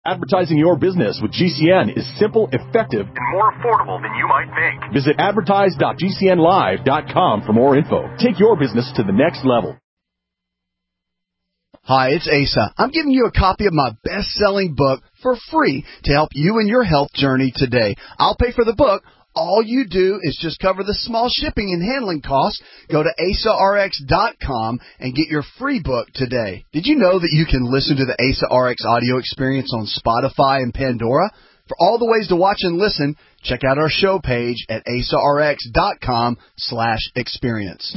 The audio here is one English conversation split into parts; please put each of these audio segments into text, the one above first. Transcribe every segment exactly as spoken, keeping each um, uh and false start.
Advertising your business with G C N is simple, effective, and more affordable than you might think. Visit advertise dot g c n live dot com for more info. Take your business to the next level. Hi, it's Asa. I'm giving you a copy of my best-selling book for free to help you in your health journey today. I'll pay for the book. All you do is just cover the small shipping and handling costs. Go to asa r x dot com and get your free book today. Did you know that you can listen to the Asa R X audio experience on Spotify and Pandora? For all the ways to watch and listen, check out our show page at asa r x dot com slash experience.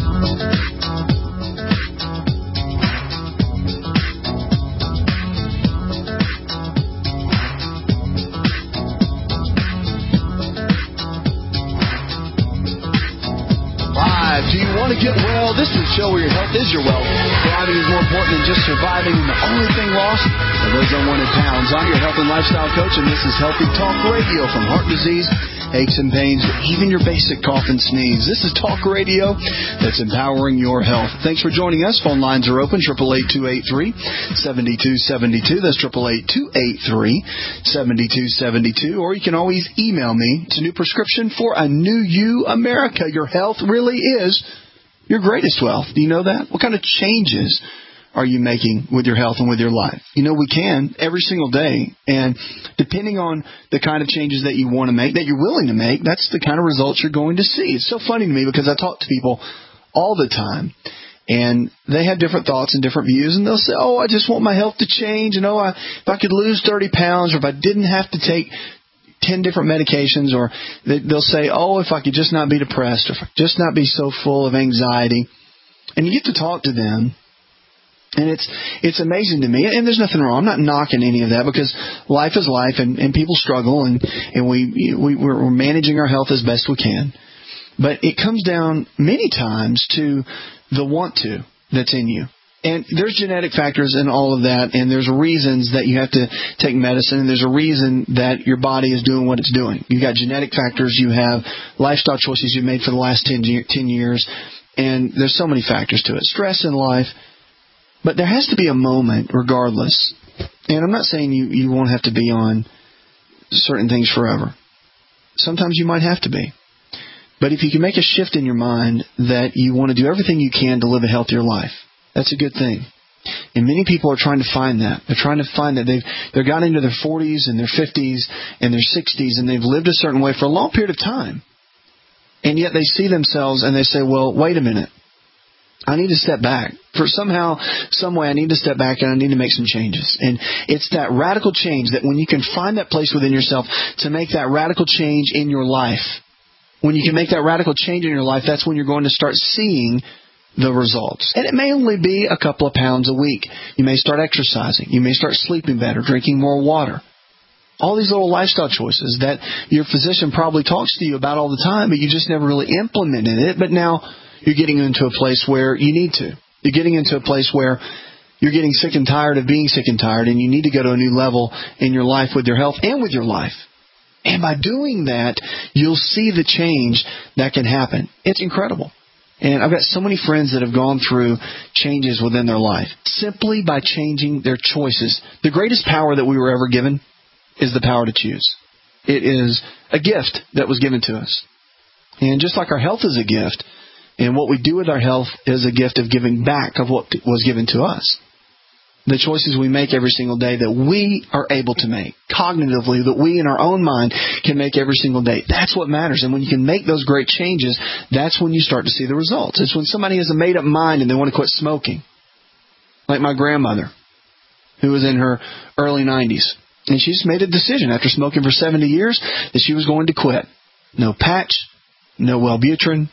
Do you want to get well? This is a show where your health is your wealth. Thriving is more important than just surviving, and the only thing lost are those unwanted pounds. I'm your health and lifestyle coach, and this is Healthy Talk Radio. From heart disease, aches and pains, even your basic cough and sneeze. This is Talk Radio that's empowering your health. Thanks for joining us. Phone lines are open, eight eight eight, two eight three, seven two seven two. That's eight eight eight, two eight three, seven two seven two. Or you can always email me. It's a new prescription for a new you, America. Your health really is your greatest wealth. Do you know that? What kind of changes are you making with your health and with your life? You know, we can every single day. And depending on the kind of changes that you want to make, that you're willing to make, that's the kind of results you're going to see. It's so funny to me because I talk to people all the time, and they have different thoughts and different views, and they'll say, oh, I just want my health to change, and oh, I, if I could lose thirty pounds, or if I didn't have to take ten different medications, or they'll say, oh, if I could just not be depressed, or if I could just not be so full of anxiety. And you get to talk to them, and it's it's amazing to me. And there's nothing wrong. I'm not knocking any of that, because life is life, and, and people struggle, and, and we, we, we're managing our health as best we can. But it comes down many times to the want to that's in you. And there's genetic factors in all of that, and there's reasons that you have to take medicine, and there's a reason that your body is doing what it's doing. You've got genetic factors, you have lifestyle choices you've made for the last ten years, and there's so many factors to it. Stress in life. But there has to be a moment, regardless. And I'm not saying you, you won't have to be on certain things forever. Sometimes you might have to be. But if you can make a shift in your mind that you want to do everything you can to live a healthier life, that's a good thing. And many people are trying to find that. They're trying to find that. They've they've got into their forties and their fifties and their sixties, and they've lived a certain way for a long period of time. And yet they see themselves and they say, well, wait a minute. I need to step back. For somehow, some way, I need to step back and I need to make some changes. And it's that radical change that when you can find that place within yourself to make that radical change in your life, when you can make that radical change in your life, that's when you're going to start seeing the results. And it may only be a couple of pounds a week. You may start exercising. You may start sleeping better, drinking more water. All these little lifestyle choices that your physician probably talks to you about all the time, but you just never really implemented it. But now you're getting into a place where you need to. You're getting into a place where you're getting sick and tired of being sick and tired, and you need to go to a new level in your life with your health and with your life. And by doing that, you'll see the change that can happen. It's incredible. And I've got so many friends that have gone through changes within their life simply by changing their choices. The greatest power that we were ever given is the power to choose. It is a gift that was given to us. And just like our health is a gift, and what we do with our health is a gift of giving back of what was given to us. The choices we make every single day that we are able to make, cognitively, that we in our own mind can make every single day. That's what matters. And when you can make those great changes, that's when you start to see the results. It's when somebody has a made-up mind and they want to quit smoking. Like my grandmother, who was in her early nineties. And she just made a decision after smoking for seventy years that she was going to quit. No patch, no Wellbutrin,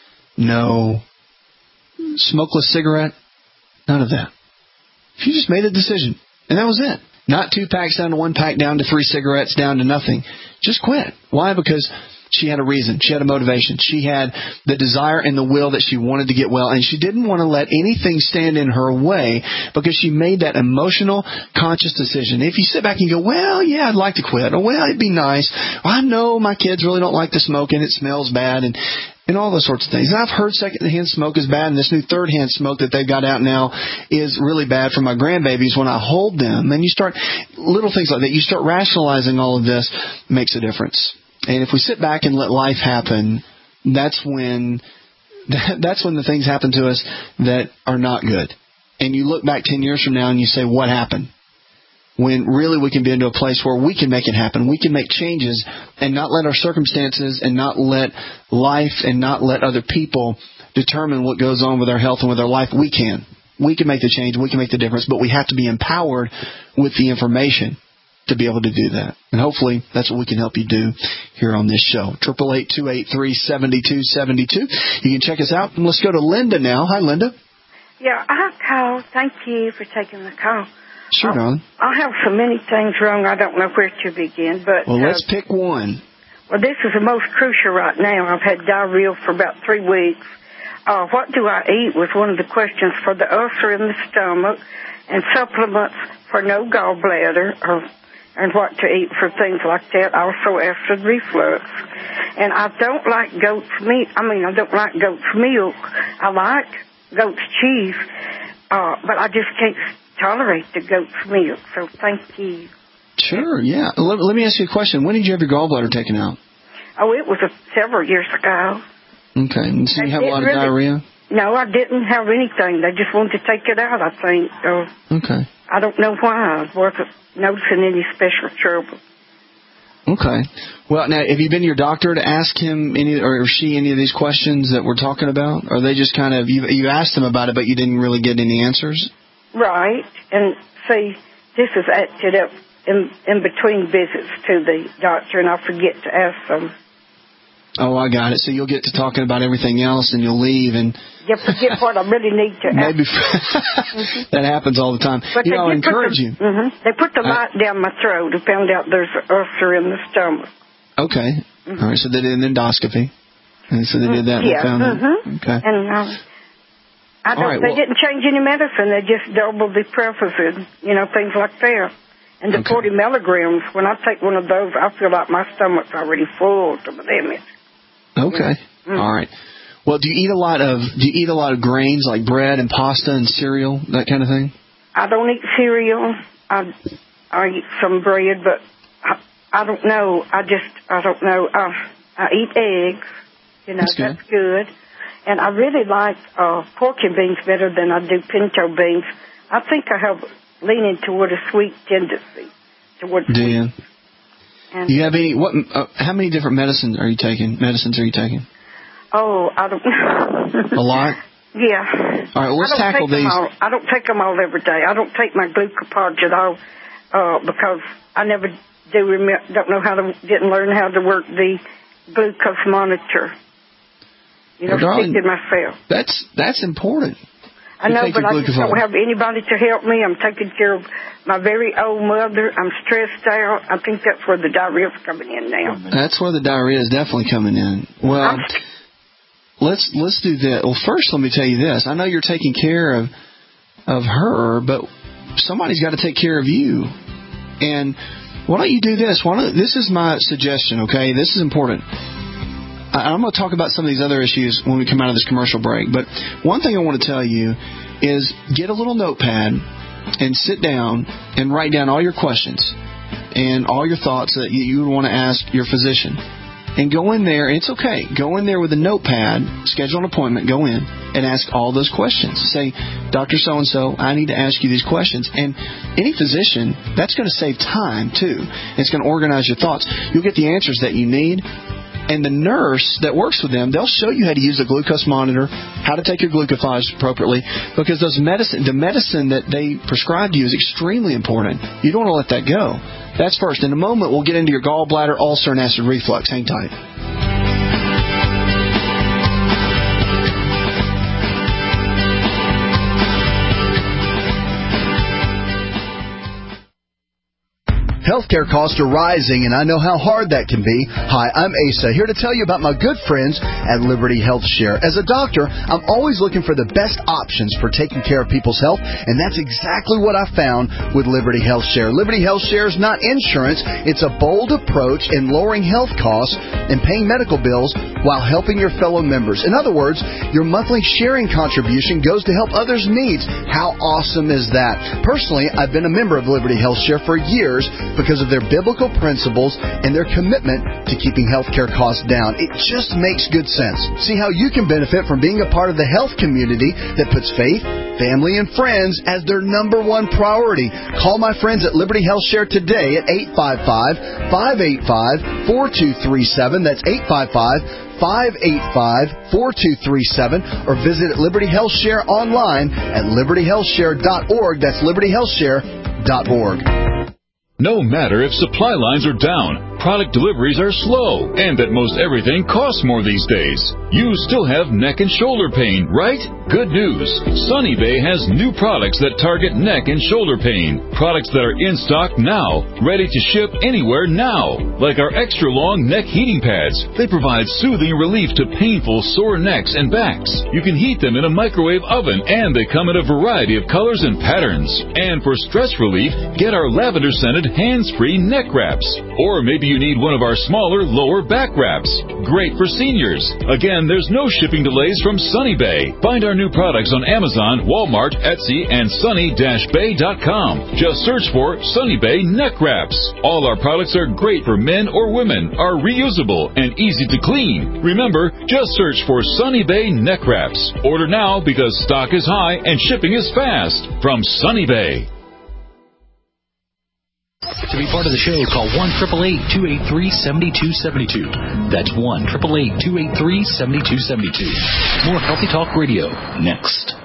no smokeless cigarette, none of that. She just made a decision, and that was it. Not two packs down to one pack, down to three cigarettes, down to nothing. Just quit. Why? Because she had a reason. She had a motivation. She had the desire and the will that she wanted to get well, and she didn't want to let anything stand in her way because she made that emotional, conscious decision. If you sit back and go, well, yeah, I'd like to quit. Or, well, it'd be nice. Well, I know my kids really don't like to smoke, and it smells bad. And and all those sorts of things. And I've heard secondhand smoke is bad, and this new third-hand smoke that they've got out now is really bad for my grandbabies when I hold them. And you start, little things like that, you start rationalizing all of this, makes a difference. And if we sit back and let life happen, that's when, that's when the things happen to us that are not good. And you look back ten years from now and you say, what happened? When really we can be into a place where we can make it happen. We can make changes and not let our circumstances and not let life and not let other people determine what goes on with our health and with our life. We can. We can make the change. We can make the difference. But we have to be empowered with the information to be able to do that. And hopefully that's what we can help you do here on this show. eight eight eight, two eight three, seven two seven two. You can check us out. And let's go to Linda now. Hi, Linda. Yeah, I called. Thank you for taking the call. Sure, I, darling. I have so many things wrong, I don't know where to begin. But Well, let's uh, pick one. Well, this is the most crucial right now. I've had diarrhea for about three weeks. Uh, what do I eat was one of the questions for the ulcer in the stomach, and supplements for no gallbladder, or, and what to eat for things like that. Also acid reflux. And I don't like goat's meat. I mean, I don't like goat's milk. I like goat's cheese, uh, but I just can't tolerate the goat's milk, so thank you. Sure, yeah. Let, let me ask you a question. When did you have your gallbladder taken out? Oh, it was a, several years ago. Okay. And so you have a lot of really, diarrhea? No, I didn't have anything. They just wanted to take it out, I think. Uh, okay. I don't know why. I wasn't noticing any special trouble. Okay. Well, now, have you been to your doctor to ask him any or she any of these questions that we're talking about? Or are they just kind of, you, you asked them about it, but you didn't really get any answers? Right. And see, this is acted up in, in between visits to the doctor, and I forget to ask them. Oh, I got it. So you'll get to talking about everything else, and you'll leave, and you forget what I really need to ask. Maybe mm-hmm. That happens all the time. But you know, I encourage the, you. Mm-hmm. They put the light I, down my throat and found out there's an ulcer in the stomach. Okay. Mm-hmm. All right. So they did an endoscopy, and so they did that. And yeah. found mm-hmm. it. Okay. And um, I don't. Right, they well, didn't change any medicine. They just doubled the Prevacid, you know, things like that. And the okay. forty milligrams. When I take one of those, I feel like my stomach's already full to the limit. Okay. Mm-hmm. All right. Well, do you eat a lot of do you eat a lot of grains like bread and pasta and cereal, that kind of thing? I don't eat cereal. I I eat some bread, but I, I don't know. I just I don't know. I, I eat eggs. You know, that's good. That's good. And I really like uh, pork and beans better than I do pinto beans. I think I have leaning toward a sweet tendency. Toward do sweet. you? And do you have any? What? Uh, how many different medicines are you taking? Medicines are you taking? Oh, I don't know. A lot? Yeah. All right, well, let's tackle these. All, I don't take them all every day. I don't take my Glucopod at all uh, because I never do remember, don't know how to, didn't learn how to work the glucose monitor. You know, well, stick it myself. That's, that's important. I know, but I just don't have anybody to help me. I'm taking care of my very old mother. I'm stressed out. I think that's where the diarrhea is coming in now. That's where the diarrhea is definitely coming in. Well, I'm let's let's do that. Well, first, let me tell you this. I know you're taking care of of her, but somebody's got to take care of you. And why don't you do this? Why don't, this is my suggestion, okay? This is important. I'm going to talk about some of these other issues when we come out of this commercial break. But one thing I want to tell you is get a little notepad and sit down and write down all your questions and all your thoughts that you would want to ask your physician. And go in there, and it's okay. Go in there with a notepad, schedule an appointment, go in, and ask all those questions. Say, Doctor So-and-so, I need to ask you these questions. And any physician, that's going to save time, too. It's going to organize your thoughts. You'll get the answers that you need. And the nurse that works with them, they'll show you how to use a glucose monitor, how to take your glucophage appropriately, because those medicine, the medicine that they prescribe to you is extremely important. You don't want to let that go. That's first. In a moment, we'll get into your gallbladder, ulcer, and acid reflux. Hang tight. Healthcare costs are rising, and I know how hard that can be. Hi, I'm Asa, here to tell you about my good friends at Liberty Health Share. As a doctor, I'm always looking for the best options for taking care of people's health, and that's exactly what I found with Liberty Health Share. Liberty Health Share is not insurance. It's a bold approach in lowering health costs and paying medical bills while helping your fellow members. In other words, your monthly sharing contribution goes to help others' needs. How awesome is that? Personally, I've been a member of Liberty Health Share for years because of their biblical principles and their commitment to keeping healthcare costs down. It just makes good sense. See how you can benefit from being a part of the health community that puts faith, family, and friends as their number one priority. Call my friends at Liberty Health Share today at eight five five, five eight five, four two three seven. That's eight five five, five eight five, four two three seven, or visit Liberty Health Share online at liberty health share dot org. That's liberty health share dot org. No matter if supply lines are down, product deliveries are slow, and that most everything costs more these days, you still have neck and shoulder pain, right? Good news. Sunny Bay has new products that target neck and shoulder pain. Products that are in stock now, ready to ship anywhere now. Like our extra long neck heating pads. They provide soothing relief to painful sore necks and backs. You can heat them in a microwave oven, and they come in a variety of colors and patterns. And for stress relief, get our lavender scented hands-free neck wraps. Or maybe you need one of our smaller lower back wraps. Great for seniors. Again, there's no shipping delays from Sunny Bay. Find our new products on Amazon, Walmart, Etsy, and sunny dash bay dot com. Just search for Sunny Bay neck wraps. All our products are great for men or women, are reusable, and easy to clean. Remember, just search for Sunny Bay neck wraps. Order now because stock is high and shipping is fast. From Sunny Bay. To be part of the show, call one eight eight eight, two eight three, seven two seven two. That's one eight eight eight, two eight three, seven two seven two. More Healthy Talk Radio next.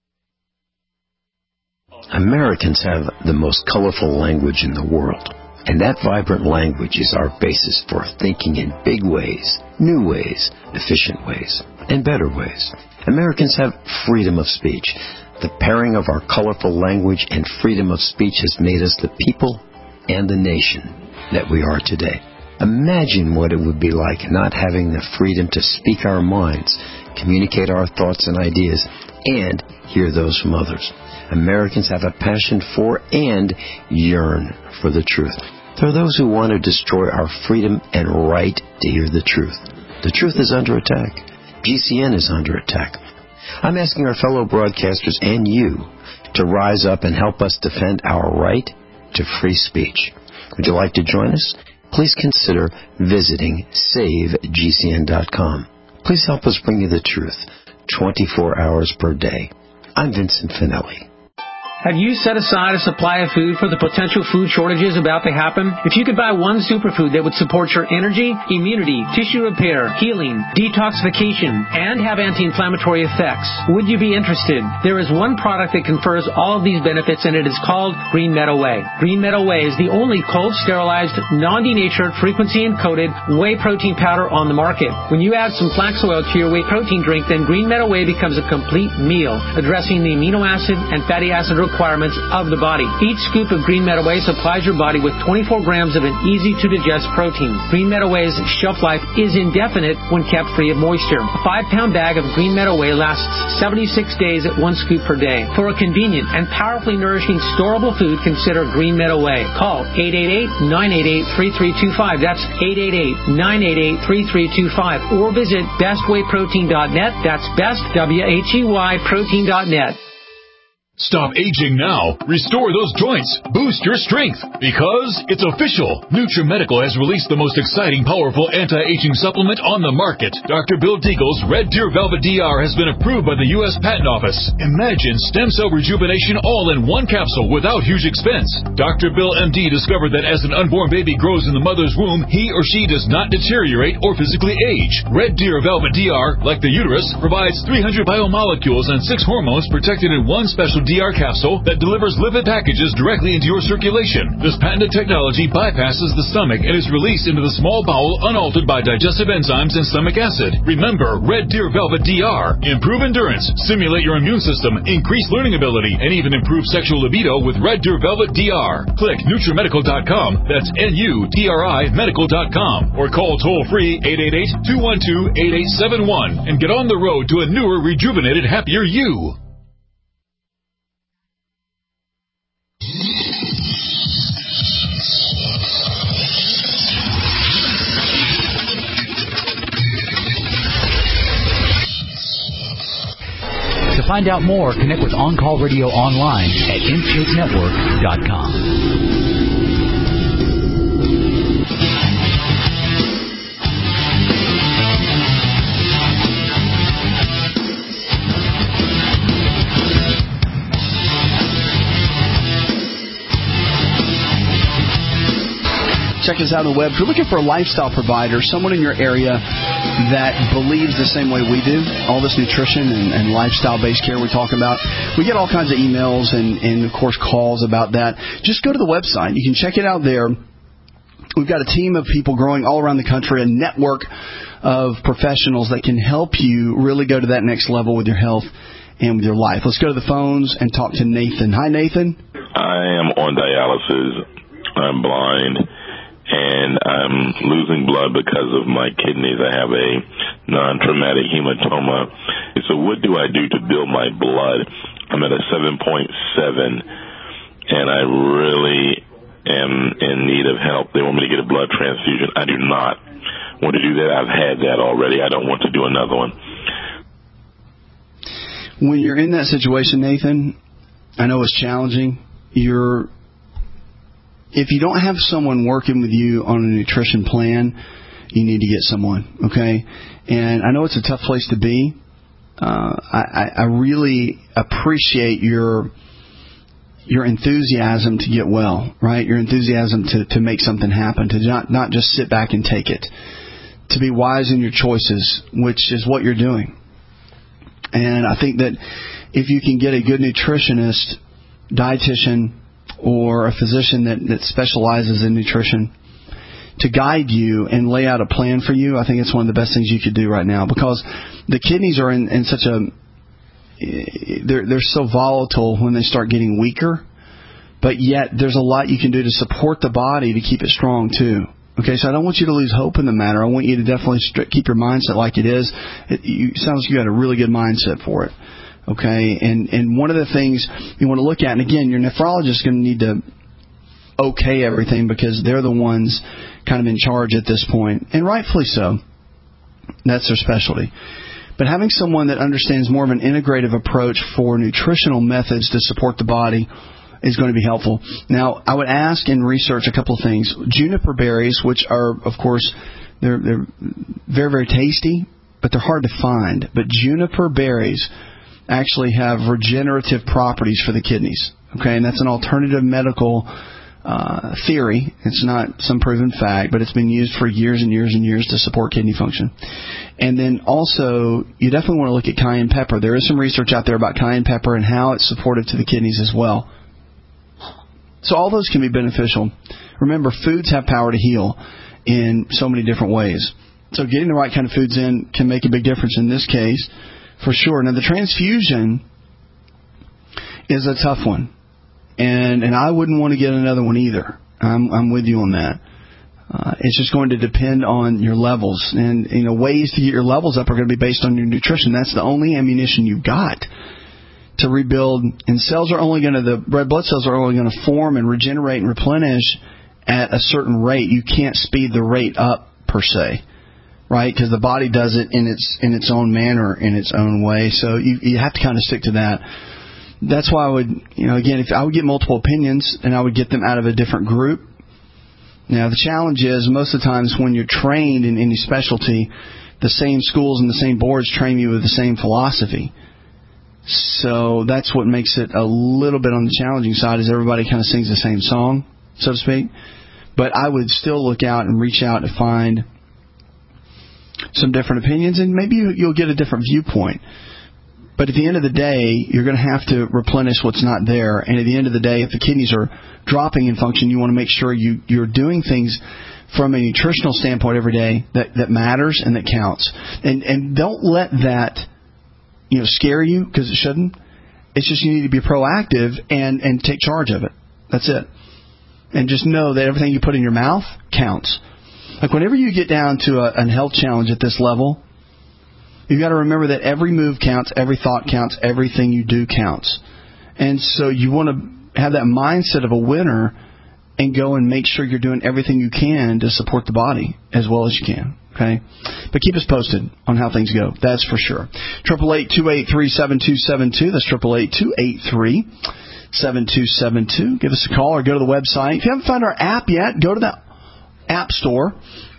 Americans have the most colorful language in the world, and that vibrant language is our basis for thinking in big ways, new ways, efficient ways, and better ways. Americans have freedom of speech. The pairing of our colorful language and freedom of speech has made us the people and the nation that we are today. Imagine what it would be like not having the freedom to speak our minds, communicate our thoughts and ideas, and hear those from others. Americans have a passion for and yearn for the truth. There are those who want to destroy our freedom and right to hear the truth. The truth is under attack. G C N is under attack. I'm asking our fellow broadcasters and you to rise up and help us defend our right to free speech. Would you like to join us? Please consider visiting save G C N dot com. Please help us bring you the truth twenty-four hours per day. I'm Vincent Finelli. Have you set aside a supply of food for the potential food shortages about to happen? If you could buy one superfood that would support your energy, immunity, tissue repair, healing, detoxification, and have anti-inflammatory effects, would you be interested? There is one product that confers all of these benefits, and it is called Green Meadow Whey. Green Meadow Whey is the only cold, sterilized, non-denatured, frequency-encoded whey protein powder on the market. When you add some flax oil to your whey protein drink, then Green Meadow Whey becomes a complete meal, addressing the amino acid and fatty acid requirements requirements of the body. Each scoop of Green Meadow Whey supplies your body with twenty-four grams of an easy-to-digest protein. Green Meadow Whey's shelf life is indefinite when kept free of moisture. A five-pound bag of Green Meadow Whey lasts seventy-six days at one scoop per day. For a convenient and powerfully nourishing storable food, consider Green Meadow Whey. Call eight eight eight, nine eight eight, three three two five. That's eight eight eight, nine eight eight, three three two five. Or visit best whey protein dot net. That's best, W H E Y, protein dot net. Stop aging now. Restore those joints. Boost your strength. Because it's official. NutriMedical has released the most exciting, powerful anti-aging supplement on the market. Doctor Bill Deagle's Red Deer Velvet D R has been approved by the U S Patent Office. Imagine stem cell rejuvenation all in one capsule without huge expense. Doctor Bill M D discovered that as an unborn baby grows in the mother's womb, he or she does not deteriorate or physically age. Red Deer Velvet D R, like the uterus, provides three hundred biomolecules and six hormones protected in one special D R capsule that delivers lipid packages directly into your circulation. This patented technology bypasses the stomach and is released into the small bowel unaltered by digestive enzymes and stomach acid. Remember Red Deer Velvet D R. Improve endurance, stimulate your immune system, increase learning ability, and even improve sexual libido with Red Deer Velvet D R. Click NutriMedical dot com. That's N U T R I medical dot com. Or call toll-free eight eight eight, two one two, eight eight seven one and get on the road to a newer, rejuvenated, happier you. To find out more, connect with On Call Radio online at intake network dot com. Check us out on the web. If you're looking for a lifestyle provider, someone in your area that believes the same way we do, all this nutrition and, and lifestyle-based care we talk about, we get all kinds of emails and, and, of course, calls about that. Just go to the website. You can check it out there. We've got a team of people growing all around the country, a network of professionals that can help you really go to that next level with your health and with your life. Let's go to the phones and talk to Nathan. Hi, Nathan. I am on dialysis. I'm blind. And I'm losing blood because of my kidneys. I have a non-traumatic hematoma. So what do I do to build my blood? I'm at a seven point seven, and I really am in need of help. They want me to get a blood transfusion. I do not want to do that. I've had that already. I don't want to do another one. When you're in that situation, Nathan, I know it's challenging. You're If you don't have someone working with you on a nutrition plan, you need to get someone, okay? And I know it's a tough place to be. Uh, I, I really appreciate your your enthusiasm to get well, right? Your enthusiasm to, to make something happen, to not, not just sit back and take it, to be wise in your choices, which is what you're doing. And I think that if you can get a good nutritionist, dietitian, or a physician that, that specializes in nutrition to guide you and lay out a plan for you, I think it's one of the best things you could do right now, because the kidneys are in, in such a they're they're so volatile when they start getting weaker, but yet there's a lot you can do to support the body to keep it strong too. Okay, so I don't want you to lose hope in the matter. I want you to definitely st- keep your mindset like it is. It, you, it sounds like you got a really good mindset for it. Okay, and, and one of the things you want to look at, and again, your nephrologist is going to need to okay everything because they're the ones kind of in charge at this point, and rightfully so. That's their specialty. But having someone that understands more of an integrative approach for nutritional methods to support the body is going to be helpful. Now, I would ask and research a couple of things. Juniper berries, which are, of course, they're, they're very, very tasty, but they're hard to find. But juniper berries actually have regenerative properties for the kidneys. Okay, and that's an alternative medical uh, theory. It's not some proven fact, but it's been used for years and years and years to support kidney function. And then also, you definitely want to look at cayenne pepper. There is some research out there about cayenne pepper and how it's supportive to the kidneys as well. So all those can be beneficial. Remember, foods have power to heal in so many different ways. So getting the right kind of foods in can make a big difference in this case, for sure. Now, the transfusion is a tough one, and and I wouldn't want to get another one either. I'm, I'm with you on that. Uh, it's just going to depend on your levels, and you know ways to get your levels up are going to be based on your nutrition. That's the only ammunition you've got to rebuild. And cells are only going to the red blood cells are only going to form and regenerate and replenish at a certain rate. You can't speed the rate up per se. Right, because the body does it in its in its own manner, in its own way. So you you have to kind of stick to that. That's why I would, you know, again, if I would get multiple opinions, and I would get them out of a different group. Now the challenge is most of the times when you're trained in any specialty, the same schools and the same boards train you with the same philosophy. So that's what makes it a little bit on the challenging side, is everybody kind of sings the same song, so to speak. But I would still look out and reach out to find some different opinions, and maybe you'll get a different viewpoint. But at the end of the day, you're going to have to replenish what's not there. And at the end of the day, if the kidneys are dropping in function, you want to make sure you, you're doing things from a nutritional standpoint every day that, that matters and that counts. And and don't let that, you know, scare you, because it shouldn't. It's just you need to be proactive and, and take charge of it. That's it. And just know that everything you put in your mouth counts. Like whenever you get down to a, a health challenge at this level, you've got to remember that every move counts, every thought counts, everything you do counts. And so you want to have that mindset of a winner and go and make sure you're doing everything you can to support the body as well as you can. Okay? But keep us posted on how things go. That's for sure. eight eight eight, two eight three, seven two seven two. That's eight eight eight, two eight three, seven two seven two. Give us a call or go to the website. If you haven't found our app yet, go to the App Store.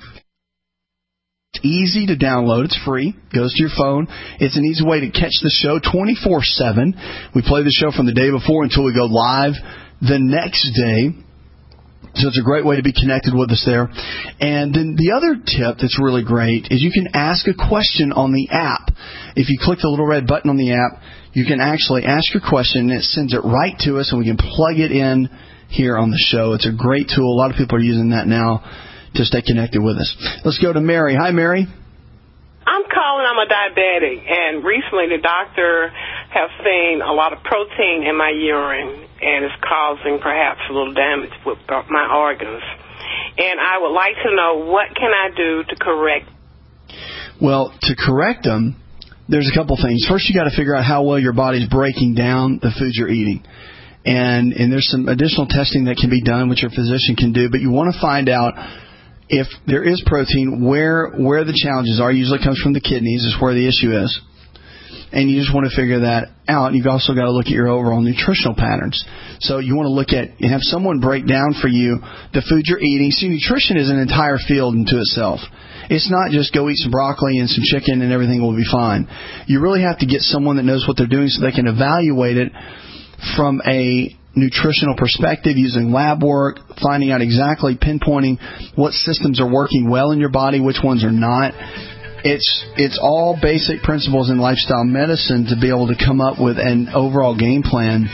It's easy to download. It's free. It goes to your phone. It's an easy way to catch the show twenty-four seven. We play the show from the day before until we go live the next day. So it's a great way to be connected with us there. And then the other tip that's really great is you can ask a question on the app. If you click the little red button on the app, you can actually ask your question, and it sends it right to us, and we can plug it in here on the show. It's a great tool. A lot of people are using that now to stay connected with us. Let's go to Mary. Hi, Mary. I'm calling. I'm a diabetic, and recently the doctor has seen a lot of protein in my urine, and it's causing perhaps a little damage with my organs. And I would like to know, what can I do to correct? Well, to correct them, there's a couple things. First, you got to figure out how well your body's breaking down the foods you're eating. And and there's some additional testing that can be done, which your physician can do. But you want to find out if there is protein, where where the challenges are. Usually it comes from the kidneys, is where the issue is. And you just want to figure that out. You've also got to look at your overall nutritional patterns. So you want to look at and have someone break down for you the food you're eating. See, nutrition is an entire field into itself. It's not just go eat some broccoli and some chicken and everything will be fine. You really have to get someone that knows what they're doing so they can evaluate it from a nutritional perspective, using lab work, finding out exactly, pinpointing what systems are working well in your body, which ones are not. It's it's all basic principles in lifestyle medicine to be able to come up with an overall game plan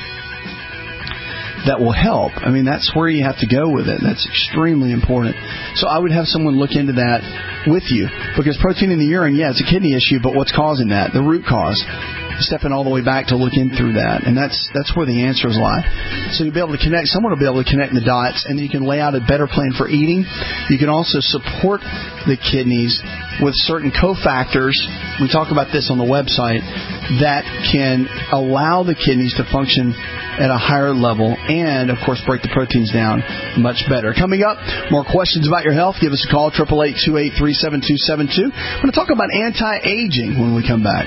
that will help. I mean, that's where you have to go with it. That's extremely important. So I would have someone look into that with you, because protein in the urine, yeah, it's a kidney issue, but what's causing that? The root cause. Stepping all the way back to look in through that, and that's that's where the answers lie. So you'll be able to connect. Someone will be able to connect the dots, and then you can lay out a better plan for eating. You can also support the kidneys with certain cofactors. We talk about this on the website that can allow the kidneys to function at a higher level, and of course break the proteins down much better. Coming up, more questions about your health. Give us a call, eight eight eight, two eight three, seven two seven two. I'm going to talk about anti-aging when we come back.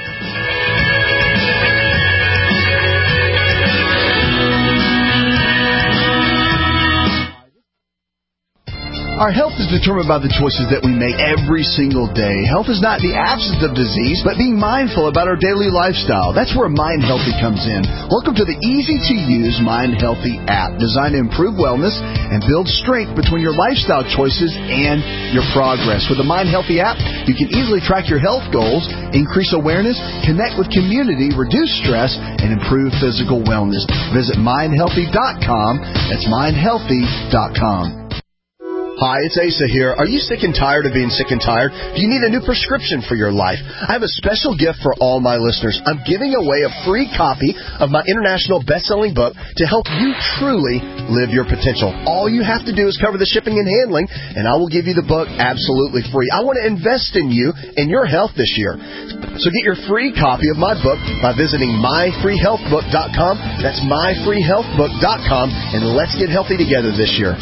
Our health is determined by the choices that we make every single day. Health is not the absence of disease, but being mindful about our daily lifestyle. That's where Mind Healthy comes in. Welcome to the easy-to-use Mind Healthy app, designed to improve wellness and build strength between your lifestyle choices and your progress. With the Mind Healthy app, you can easily track your health goals, increase awareness, connect with community, reduce stress, and improve physical wellness. Visit mind healthy dot com. That's mind healthy dot com. Hi, it's Asa here. Are you sick and tired of being sick and tired? Do you need a new prescription for your life? I have a special gift for all my listeners. I'm giving away a free copy of my international best-selling book to help you truly live your potential. All you have to do is cover the shipping and handling, and I will give you the book absolutely free. I want to invest in you and your health this year. So get your free copy of my book by visiting my free health book dot com. That's my free health book dot com, and let's get healthy together this year.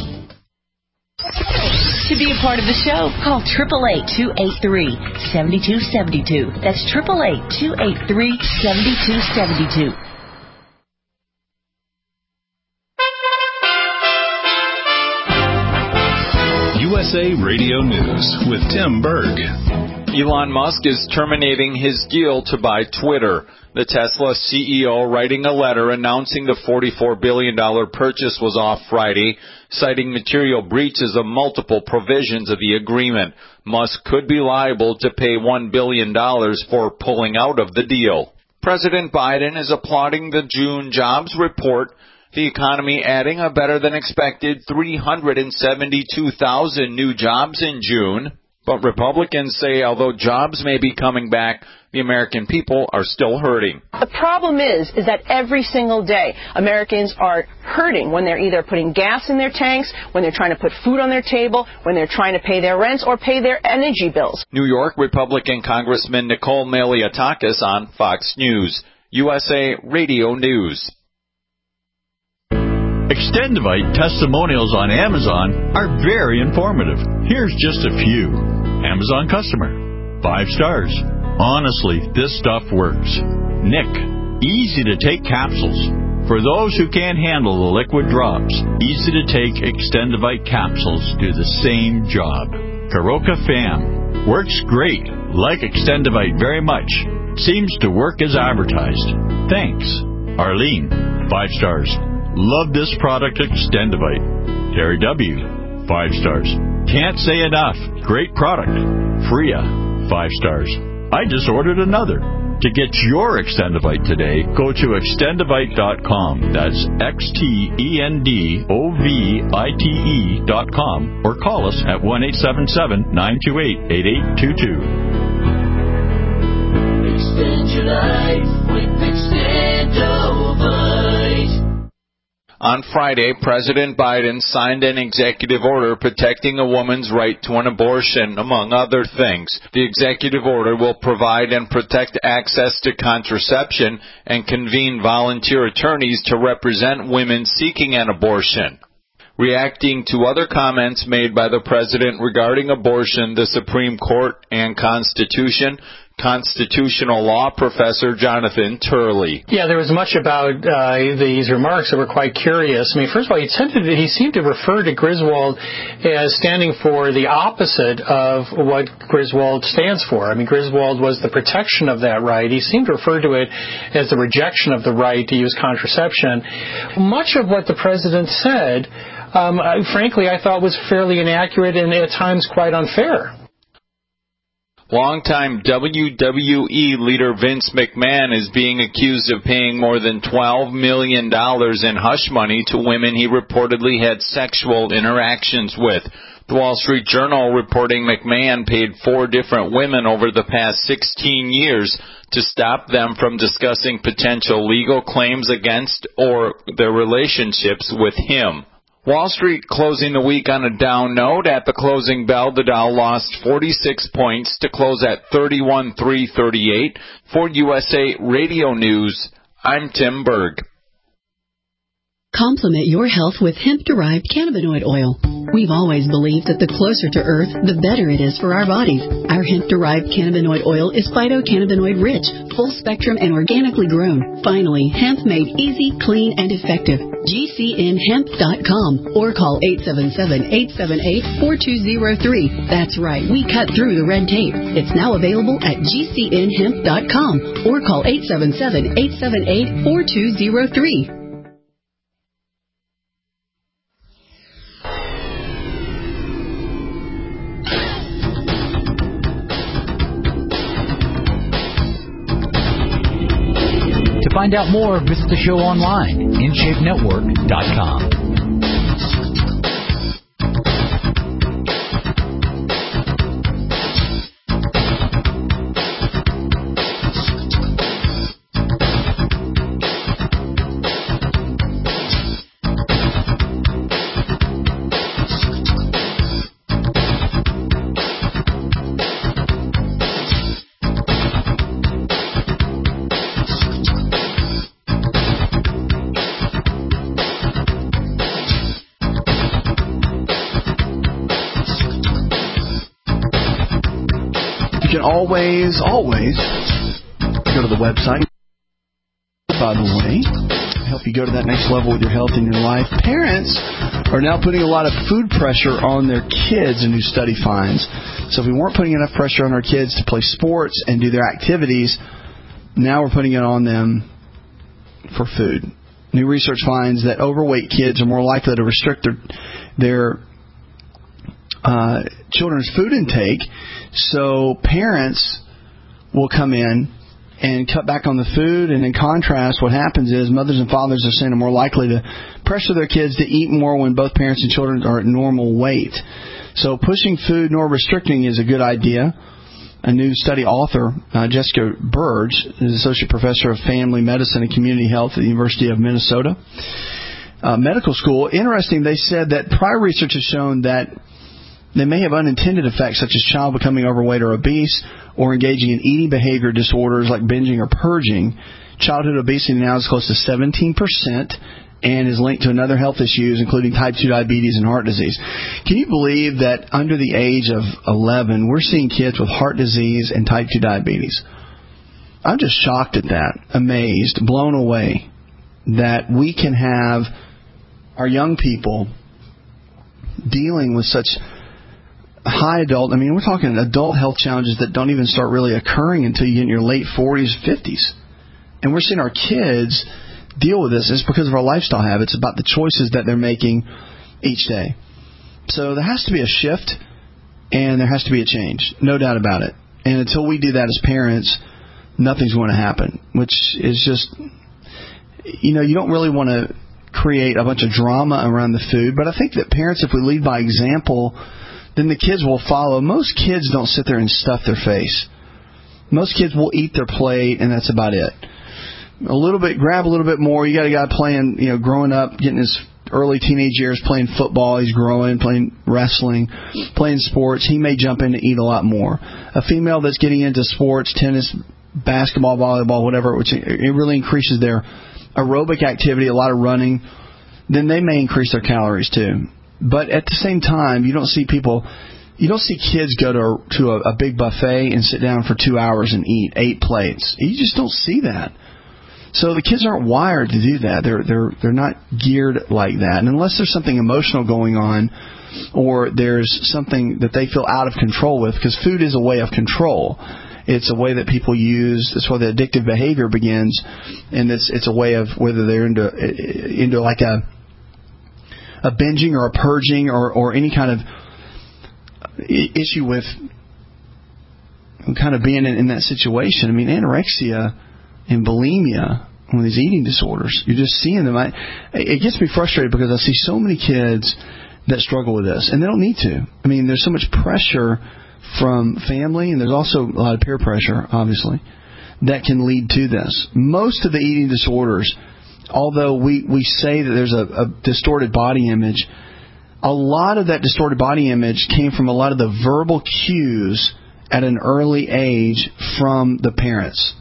To be a part of the show, call eight eight eight, two eight three, seven two seven two. That's eight eight eight, two eight three, seven two seven two. U S A Radio News with Tim Berg. Elon Musk is terminating his deal to buy Twitter. The Tesla C E O writing a letter announcing the forty-four billion dollars purchase was off Friday, citing material breaches of multiple provisions of the agreement. Musk could be liable to pay one billion dollars for pulling out of the deal. President Biden is applauding the June jobs report, the economy adding a better-than-expected three hundred seventy-two thousand new jobs in June. But Republicans say although jobs may be coming back, the American people are still hurting. The problem is, is that every single day, Americans are hurting when they're either putting gas in their tanks, when they're trying to put food on their table, when they're trying to pay their rents or pay their energy bills. New York Republican Congressman Nicole Malliotakis on Fox News, U S A Radio News. Extendivite testimonials on Amazon are very informative. Here's just a few. Amazon customer. Five stars. Honestly, this stuff works. Nick. Easy to take capsules. For those who can't handle the liquid drops, easy to take Extendivite capsules do the same job. Karoka Fam. Works great. Like Extendivite very much. Seems to work as advertised. Thanks. Arlene. Five stars. Love this product, Extendivite. Terry W. Five stars. Can't say enough. Great product. Freya. Five stars. I just ordered another. To get your Extendivite today, go to extendivite dot com. That's X T E N D O V I T E dot com. Or call us at one eight seven seven, nine two eight, eight eight two two. Extend your life with Extendivite. On Friday, President Biden signed an executive order protecting a woman's right to an abortion, among other things. The executive order will provide and protect access to contraception and convene volunteer attorneys to represent women seeking an abortion. Reacting to other comments made by the president regarding abortion, the Supreme Court, and Constitution, constitutional law professor Jonathan Turley. Yeah, there was much about uh, these remarks that were quite curious. I mean, first of all, he, tended to, he seemed to refer to Griswold as standing for the opposite of what Griswold stands for. I mean, Griswold was the protection of that right. He seemed to refer to it as the rejection of the right to use contraception. Much of what the president said, um, frankly, I thought was fairly inaccurate and at times quite unfair. Longtime W W E leader Vince McMahon is being accused of paying more than twelve million dollars in hush money to women he reportedly had sexual interactions with. The Wall Street Journal reporting McMahon paid four different women over the past sixteen years to stop them from discussing potential legal claims against or their relationships with him. Wall Street closing the week on a down note. At the closing bell, the Dow lost forty-six points to close at thirty-one three thirty-eight. For U S A Radio News, I'm Tim Berg. Complement your health with hemp-derived cannabinoid oil. We've always believed that the closer to Earth, the better it is for our bodies. Our hemp-derived cannabinoid oil is phytocannabinoid-rich, full-spectrum, and organically grown. Finally, hemp made easy, clean, and effective. G C N hemp dot com or call eight seven seven, eight seven eight, four two zero three. That's right, we cut through the red tape. It's now available at G C N hemp dot com or call eight seven seven, eight seven eight, four two zero three. To find out more, visit the show online, in shape network dot com. Always, always go to the website. By the way, help you go to that next level with your health and your life. Parents are now putting a lot of food pressure on their kids, a new study finds. So if we weren't putting enough pressure on our kids to play sports and do their activities, now we're putting it on them for food. New research finds that overweight kids are more likely to restrict their their uh, children's food intake. So parents will come in and cut back on the food. And in contrast, what happens is mothers and fathers are saying are more likely to pressure their kids to eat more when both parents and children are at normal weight. So pushing food nor restricting is a good idea. A new study author, uh, Jessica Burge, is Associate Professor of Family Medicine and Community Health at the University of Minnesota uh, Medical School. Interesting, they said that prior research has shown that they may have unintended effects such as child becoming overweight or obese or engaging in eating behavior disorders like binging or purging. Childhood obesity now is close to seventeen percent and is linked to another health issues, including type two diabetes and heart disease. Can you believe that under the age of eleven, we're seeing kids with heart disease and type two diabetes? I'm just shocked at that, amazed, blown away that we can have our young people dealing with such high adult, I mean, we're talking adult health challenges that don't even start really occurring until you get in your late forties, fifties. And we're seeing our kids deal with this. It's because of our lifestyle habits, about the choices that they're making each day. So there has to be a shift, and there has to be a change, no doubt about it. And until we do that as parents, nothing's going to happen, which is just, you know, you don't really want to create a bunch of drama around the food. But I think that parents, if we lead by example, then the kids will follow. Most kids don't sit there and stuff their face. Most kids will eat their plate, and that's about it. A little bit, grab a little bit more. You got a guy playing, you know, growing up, getting his early teenage years playing football. He's growing, playing wrestling, playing sports. He may jump in to eat a lot more. A female that's getting into sports, tennis, basketball, volleyball, whatever, which it really increases their aerobic activity, a lot of running, then they may increase their calories too. But at the same time, you don't see people, you don't see kids go to, to a, a big buffet and sit down for two hours and eat eight plates. You just don't see that. So the kids aren't wired to do that. They're they're they're not geared like that. And unless there's something emotional going on, or there's something that they feel out of control with, because food is a way of control. It's a way that people use. That's where the addictive behavior begins, and it's it's a way of whether they're into into like a a binging or a purging or or any kind of issue with kind of being in, in that situation. I mean, anorexia and bulimia, one of these eating disorders, you're just seeing them. I, it gets me frustrated because I see so many kids that struggle with this, and they don't need to. I mean, there's so much pressure from family, and there's also a lot of peer pressure, obviously, that can lead to this. Most of the eating disorders, although we, we say that there's a, a distorted body image, a lot of that distorted body image came from a lot of the verbal cues at an early age from the parents.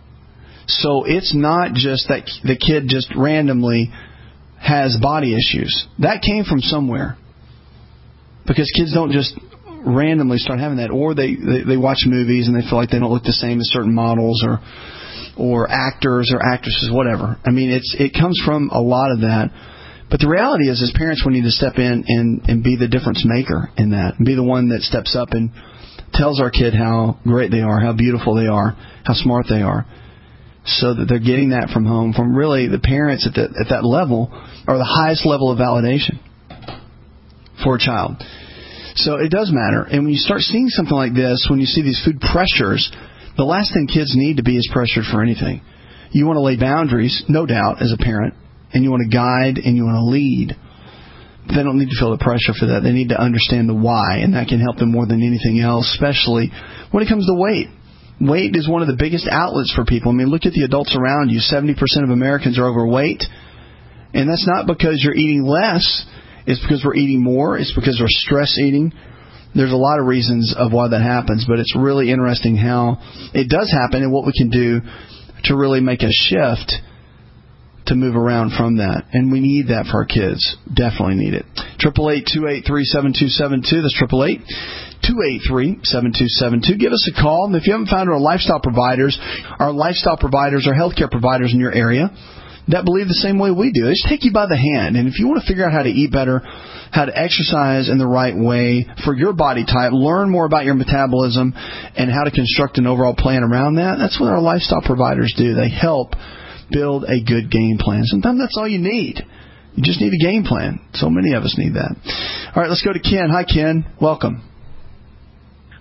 So it's not just that the kid just randomly has body issues. That came from somewhere. Because kids don't just randomly start having that. Or they, they, they watch movies and they feel like they don't look the same as certain models or or actors or actresses, whatever. I mean, it's it comes from a lot of that. But the reality is, as parents, we need to step in and, and be the difference maker in that. And be the one that steps up and tells our kid how great they are, how beautiful they are, how smart they are. So that they're getting that from home, from really the parents at, the, at that level, are the highest level of validation for a child. So it does matter. And when you start seeing something like this, when you see these food pressures, the last thing kids need to be is pressured for anything. You want to lay boundaries, no doubt, as a parent, and you want to guide and you want to lead. But they don't need to feel the pressure for that. They need to understand the why, and that can help them more than anything else, especially when it comes to weight. Weight is one of the biggest outlets for people. I mean, look at the adults around you. seventy percent of Americans are overweight. And that's not because you're eating less. It's because we're eating more. It's because we're stress eating. There's a lot of reasons of why that happens. But it's really interesting how it does happen and what we can do to really make a shift to move around from that. And we need that for our kids. Definitely need it. eight eight eight, two eight three, seven two seven two. That's eight eight eight, two eight three, seven two seven two. Give us a call. And if you haven't found our lifestyle providers, our lifestyle providers are healthcare providers in your area that believe the same way we do. They just take you by the hand. And if you want to figure out how to eat better, how to exercise in the right way for your body type, learn more about your metabolism and how to construct an overall plan around that, that's what our lifestyle providers do. They help build a good game plan. Sometimes that's all you need. You just need a game plan. So many of us need that. All right, let's go to Ken. Hi, Ken. Welcome.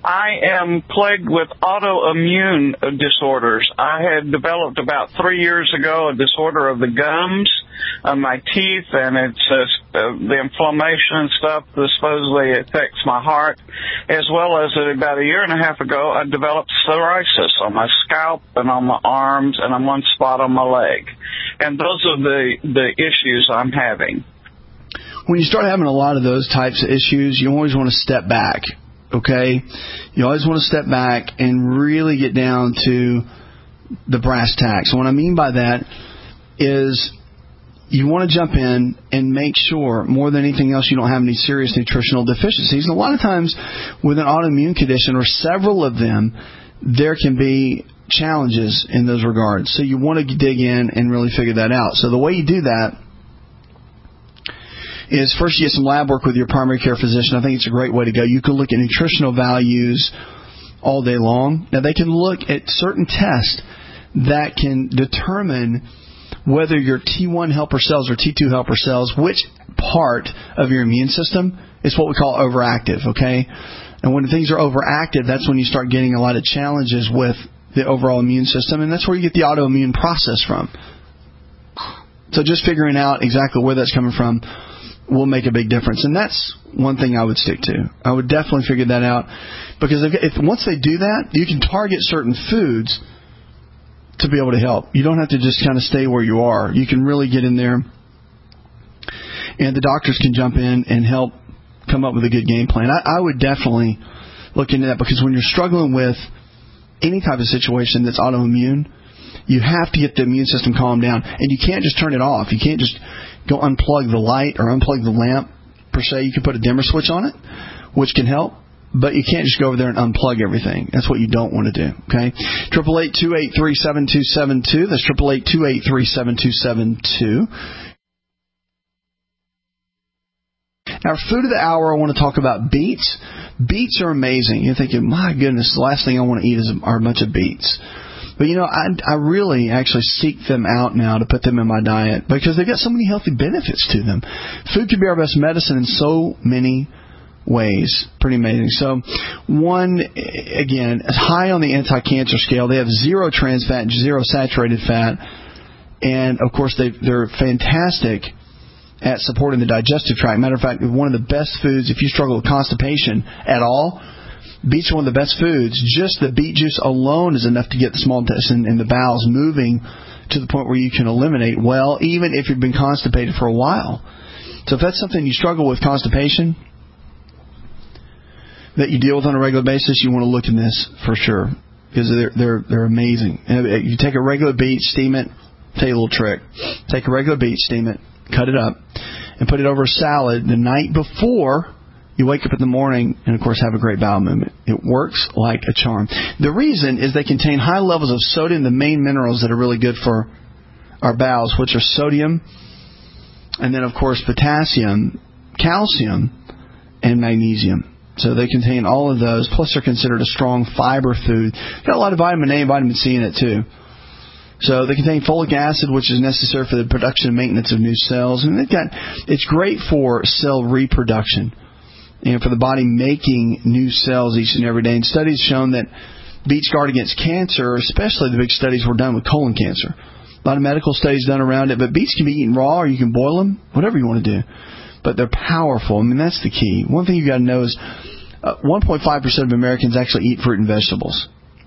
I am plagued with autoimmune disorders. I had developed about three years ago a disorder of the gums, of my teeth, and it's uh, the inflammation and stuff that supposedly affects my heart, as well as uh, about a year and a half ago I developed psoriasis on my scalp and on my arms and on one spot on my leg. And those are the, the issues I'm having. When you start having a lot of those types of issues, you always want to step back. Okay, you always want to step back and really get down to the brass tacks. And what I mean by that is you want to jump in and make sure, more than anything else, you don't have any serious nutritional deficiencies. And a lot of times with an autoimmune condition, or several of them, there can be challenges in those regards. So you want to dig in and really figure that out. So the way you do that is first you get some lab work with your primary care physician. I think it's a great way to go. You can look at nutritional values all day long. Now, they can look at certain tests that can determine whether your T one helper cells or T two helper cells, which part of your immune system is what we call overactive, okay? And when things are overactive, that's when you start getting a lot of challenges with the overall immune system, and that's where you get the autoimmune process from. So just figuring out exactly where that's coming from will make a big difference. And that's one thing I would stick to. I would definitely figure that out, because if, if once they do that, you can target certain foods to be able to help. You don't have to just kind of stay where you are. You can really get in there, and the doctors can jump in and help come up with a good game plan. I, I would definitely look into that, because when you're struggling with any type of situation that's autoimmune, you have to get the immune system calmed down, and you can't just turn it off. You can't just go unplug the light or unplug the lamp, per se. You can put a dimmer switch on it, which can help, but you can't just go over there and unplug everything. That's what you don't want to do, okay? eight eight eight, two eight three, seven two seven two. That's eight eight eight, two eight three, seven two seven two. Our food of the hour, I want to talk about beets. Beets are amazing. You're thinking, my goodness, the last thing I want to eat is are a bunch of beets. But, you know, I, I really actually seek them out now to put them in my diet, because they've got so many healthy benefits to them. Food can be our best medicine in so many ways. Pretty amazing. So, one, again, high on the anti-cancer scale. They have zero trans fat, zero saturated fat. And, of course, they, they're fantastic at supporting the digestive tract. Matter of fact, one of the best foods, if you struggle with constipation at all, beets are one of the best foods. Just the beet juice alone is enough to get the small intestine and the bowels moving to the point where you can eliminate well, even if you've been constipated for a while. So if that's something you struggle with, constipation, that you deal with on a regular basis, you want to look in this for sure, because they're they're they're amazing. You take a regular beet, steam it. Tell you a little trick. Take a regular beet, steam it, cut it up, and put it over a salad the night before you wake up in the morning, and, of course, have a great bowel movement. It works like a charm. The reason is they contain high levels of sodium, the main minerals that are really good for our bowels, which are sodium, and then, of course, potassium, calcium, and magnesium. So they contain all of those, plus they're considered a strong fiber food. Got a lot of vitamin A and vitamin C in it, too. So they contain folic acid, which is necessary for the production and maintenance of new cells. And they've got, it's great for cell reproduction and for the body making new cells each and every day. And studies shown that beets guard against cancer, especially the big studies were done with colon cancer. A lot of medical studies done around it. But beets can be eaten raw, or you can boil them, whatever you want to do. But they're powerful. I mean, that's the key. One thing you've got to know is uh, one point five percent of Americans actually eat fruit and vegetables.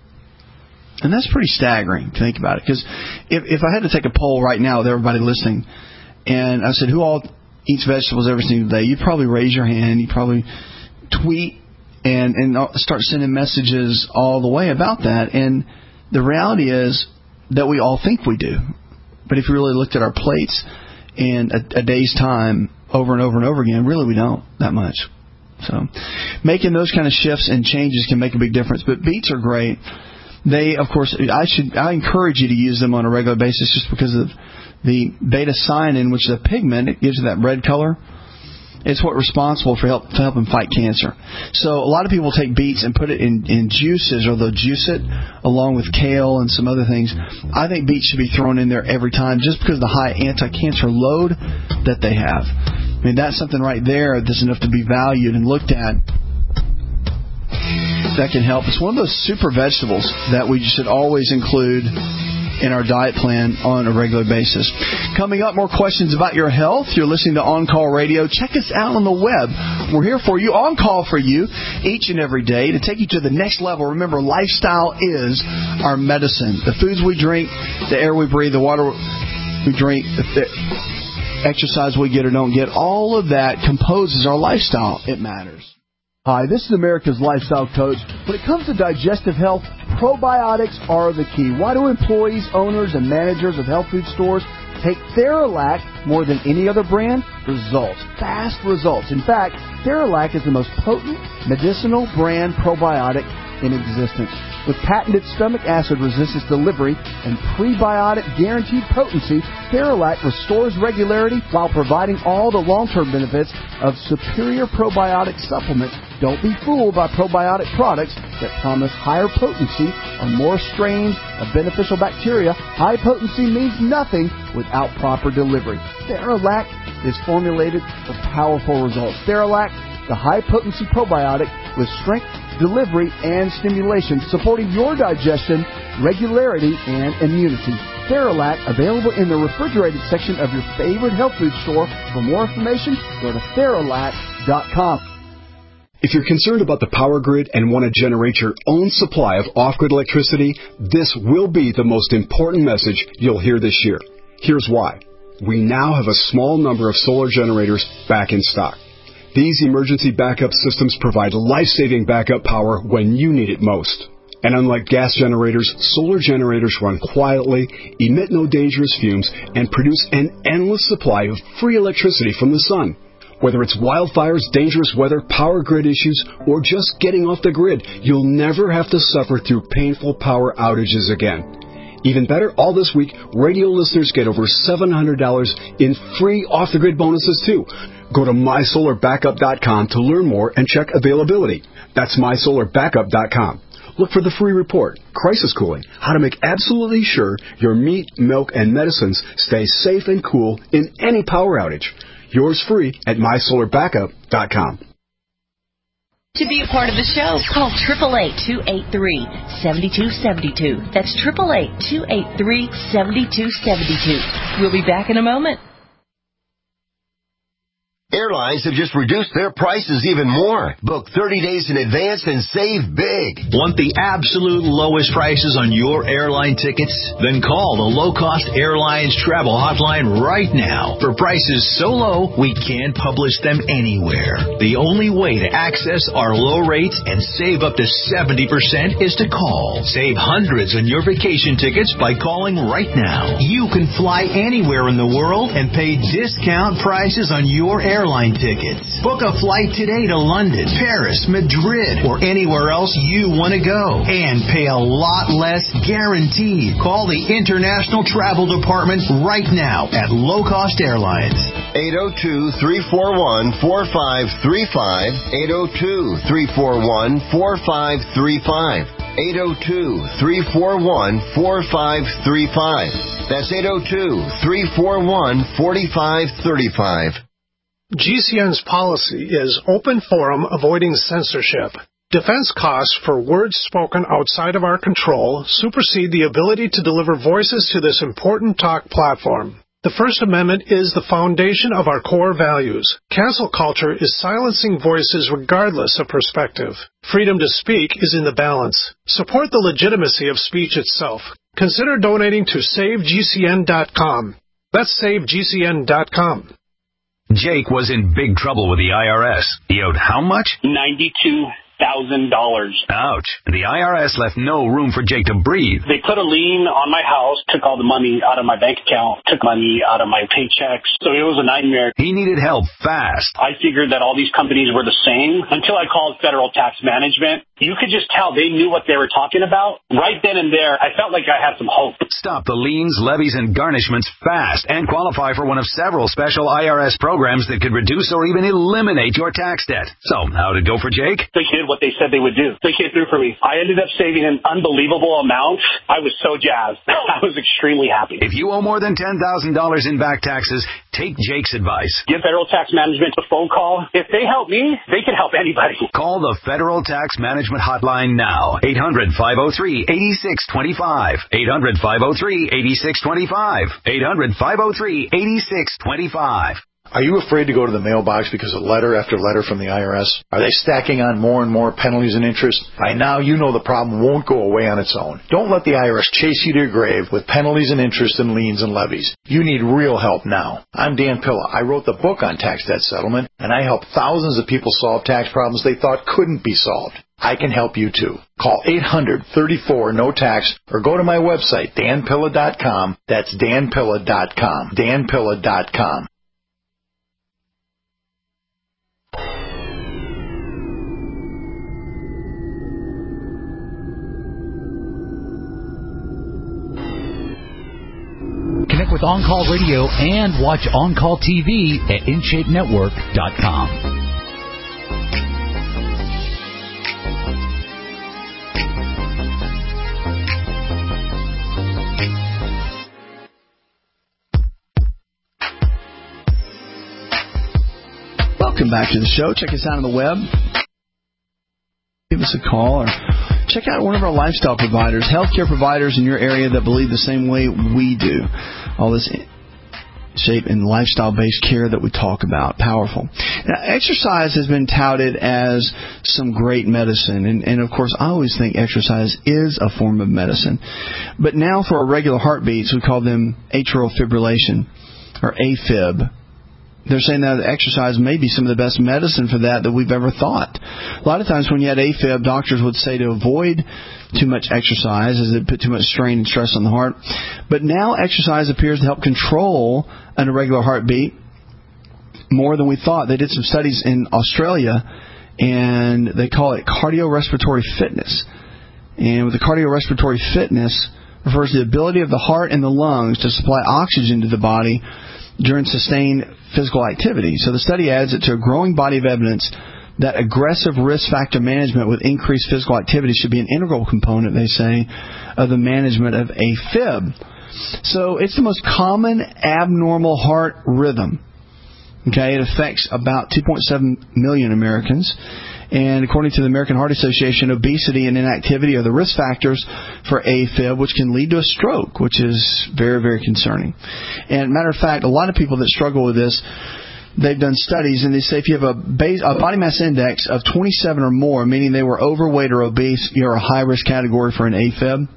And that's pretty staggering to think about it. Because if, if I had to take a poll right now with everybody listening, and I said, who all eats vegetables every single day, you'd probably raise your hand. You'd probably tweet and, and start sending messages all the way about that. And the reality is that we all think we do. But if you really looked at our plates in a, a day's time over and over and over again, really we don't that much. So making those kind of shifts and changes can make a big difference. But beets are great. They, of course, I should I encourage you to use them on a regular basis just because of the beta-cyanin, which is a pigment. It gives you that red color. It's what's responsible for help to helping fight cancer. So a lot of people take beets and put it in, in juices, or they'll juice it along with kale and some other things. I think beets should be thrown in there every time just because of the high anti-cancer load that they have. I mean, that's something right there that's enough to be valued and looked at. that can help. It's one of those super vegetables that we should always include in our diet plan on a regular basis. Coming up, more questions about your health. You're listening to On Call Radio. Check us out on the web. We're here for you, on call for you, each and every day to take you to the next level. Remember, lifestyle is our medicine. The foods we drink, the air we breathe, the water we drink, the exercise we get or don't get, all of that composes our lifestyle. It matters. Hi, this is America's Lifestyle Coach. When it comes to digestive health, probiotics are the key. Why do employees, owners, and managers of health food stores take Theralac more than any other brand? Results. Fast results. In fact, Theralac is the most potent medicinal brand probiotic in existence. With patented stomach acid resistance delivery and prebiotic guaranteed potency, Theralac restores regularity while providing all the long-term benefits of superior probiotic supplements. Don't be fooled by probiotic products that promise higher potency or more strains of beneficial bacteria. High potency means nothing without proper delivery. Theralac is formulated for powerful results. Theralac, the high-potency probiotic with strength, delivery, and stimulation, supporting your digestion, regularity, and immunity. Theralac, available in the refrigerated section of your favorite health food store. For more information, go to Theralac dot com. If you're concerned about the power grid and want to generate your own supply of off-grid electricity, this will be the most important message you'll hear this year. Here's why. We now have a small number of solar generators back in stock. These emergency backup systems provide life-saving backup power when you need it most. And unlike gas generators, solar generators run quietly, emit no dangerous fumes, and produce an endless supply of free electricity from the sun. Whether it's wildfires, dangerous weather, power grid issues, or just getting off the grid, you'll never have to suffer through painful power outages again. Even better, all this week, radio listeners get over seven hundred dollars in free off-the-grid bonuses, too. Go to my solar backup dot com to learn more and check availability. That's my solar backup dot com. Look for the free report, Crisis Cooling, how to make absolutely sure your meat, milk, and medicines stay safe and cool in any power outage. Yours free at my solar backup dot com. To be a part of the show, call eight eight eight, two eight three, seven two seven two. That's eight eight eight, two eight three, seven two seven two. We'll be back in a moment. Airlines have just reduced their prices even more. Book thirty days in advance and save big. Want the absolute lowest prices on your airline tickets? Then call the Low Cost Airlines Travel Hotline right now. For prices so low, we can't publish them anywhere. The only way to access our low rates and save up to seventy percent is to call. Save hundreds on your vacation tickets by calling right now. You can fly anywhere in the world and pay discount prices on your airline airline tickets. Book a flight today to London, Paris, Madrid, or anywhere else you want to go. And pay a lot less guaranteed. Call the International Travel Department right now at Low Cost Airlines. eight oh two, three four one, four five three five. eight oh two, three four one, four five three five. eight oh two, three four one, four five three five. That's eight oh two, three four one, four five three five. G C N's policy is open forum, avoiding censorship. Defense costs for words spoken outside of our control supersede the ability to deliver voices to this important talk platform. The First Amendment is the foundation of our core values. Cancel culture is silencing voices regardless of perspective. Freedom to speak is in the balance. Support the legitimacy of speech itself. Consider donating to save G C N dot com. That's save G C N dot com. Jake was in big trouble with the I R S. He owed how much? ninety-two thousand dollars. Ouch. The I R S left no room for Jake to breathe. They put a lien on my house, took all the money out of my bank account, took money out of my paychecks. So it was a nightmare. He needed help fast. I figured that all these companies were the same until I called Federal Tax Management. You could just tell they knew what they were talking about. Right then and there, I felt like I had some hope. Stop the liens, levies, and garnishments fast and qualify for one of several special I R S programs that could reduce or even eliminate your tax debt. So, how did it go for Jake? They did what they said they would do. They came through for me. I ended up saving an unbelievable amount. I was so jazzed. I was extremely happy. If you owe more than ten thousand dollars in back taxes, Take Jake's advice. Give Federal Tax Management a phone call. If they help me, they can help anybody. Call the Federal Tax Management Hotline now. eight hundred, five oh three, eight six two five. eight hundred, five oh three, eight six two five. eight hundred, five oh three, eight six two five. Are you afraid to go to the mailbox because of letter after letter from the I R S? Are they stacking on more and more penalties and interest? By now, you know the problem won't go away on its own. Don't let the I R S chase you to your grave with penalties and interest and liens and levies. You need real help now. I'm Dan Pilla. I wrote the book on tax debt settlement, and I help thousands of people solve tax problems they thought couldn't be solved. I can help you too. Call eight hundred, thirty-four, no tax or go to my website, dan pilla dot com. That's dan pilla dot com. dan pilla dot com. Connect with On Call Radio and watch On Call T V at in shape network dot com. Welcome back to the show. Check us out on the web. Give us a call or check out one of our lifestyle providers, healthcare providers in your area that believe the same way we do. All this shape and lifestyle-based care that we talk about. Powerful. Now, exercise has been touted as some great medicine. And, and, of course, I always think exercise is a form of medicine. But now for irregular heartbeats, we call them atrial fibrillation or AFib. They're saying that exercise may be some of the best medicine for that that we've ever thought. A lot of times when you had AFib, doctors would say to avoid too much exercise as it put too much strain and stress on the heart. But now exercise appears to help control an irregular heartbeat more than we thought. They did some studies in Australia, and they call it cardiorespiratory fitness. And with the cardiorespiratory fitness refers to the ability of the heart and the lungs to supply oxygen to the body during sustained physical activity. So the study adds it to a growing body of evidence that aggressive risk factor management with increased physical activity should be an integral component, they say, of the management of AFib. So it's the most common abnormal heart rhythm. Okay, it affects about two point seven million Americans. And according to the American Heart Association, obesity and inactivity are the risk factors for AFib, which can lead to a stroke, which is very, very concerning. And matter of fact, a lot of people that struggle with this, they've done studies, and they say if you have a, base, a body mass index of twenty-seven or more, meaning they were overweight or obese, you're a high-risk category for an AFib,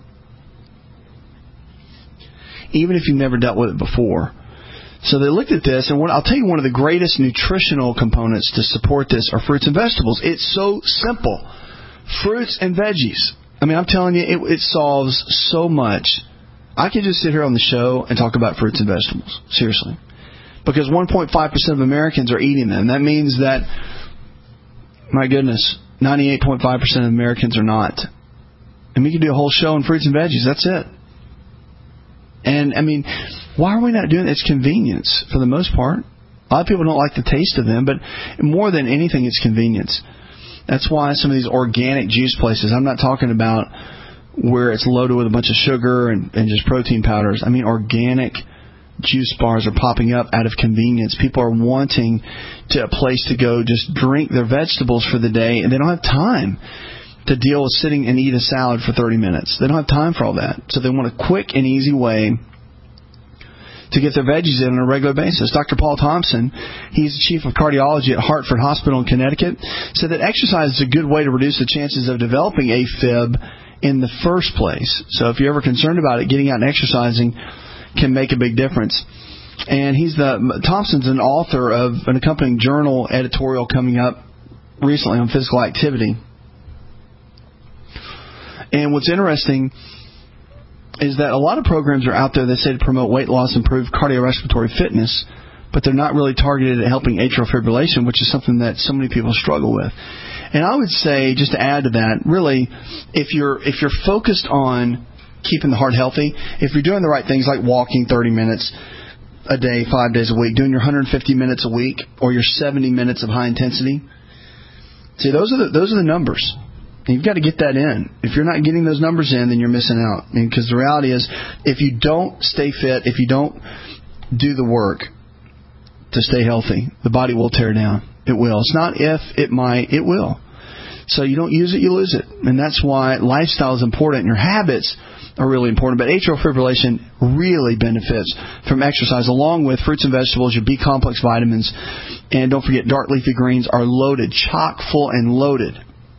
even if you've never dealt with it before. So they looked at this, and what, I'll tell you one of the greatest nutritional components to support this are fruits and vegetables. It's so simple. Fruits and veggies. I mean, I'm telling you, it, it solves so much. I could just sit here on the show and talk about fruits and vegetables. Seriously. Because one point five percent of Americans are eating them. That means that, my goodness, ninety-eight point five percent of Americans are not. And we could do a whole show on fruits and veggies. That's it. And, I mean, why are we not doing it? It's convenience for the most part. A lot of people don't like the taste of them, but more than anything, it's convenience. That's why some of these organic juice places, I'm not talking about where it's loaded with a bunch of sugar and, and just protein powders. I mean, organic juice bars are popping up out of convenience. People are wanting to a place to go just drink their vegetables for the day, and they don't have time to deal with sitting and eat a salad for thirty minutes. They don't have time for all that. So they want a quick and easy way to get their veggies in on a regular basis. Doctor Paul Thompson, he's the chief of cardiology at Hartford Hospital in Connecticut, said that exercise is a good way to reduce the chances of developing AFib in the first place. So if you're ever concerned about it, getting out and exercising can make a big difference. And he's the Thompson's an author of an accompanying journal editorial coming up recently on physical activity. And what's interesting is that a lot of programs are out there that say to promote weight loss, improve cardiorespiratory fitness, but they're not really targeted at helping atrial fibrillation, which is something that so many people struggle with. And I would say, just to add to that, really, if you're if you're focused on keeping the heart healthy, if you're doing the right things like walking thirty minutes a day, five days a week, doing your one hundred fifty minutes a week, or your seventy minutes of high intensity, see, those are the, those are the numbers. You've got to get that in. If you're not getting those numbers in, then you're missing out. I mean, because the reality is, if you don't stay fit, if you don't do the work, to stay healthy. The body will tear down. It will. It's not if, it might, it will. So you don't use it, you lose it. And that's why lifestyle is important. Your habits are really important. But atrial fibrillation really benefits from exercise, along with fruits and vegetables, your B complex vitamins. And don't forget, dark leafy greens are loaded, chock full and loaded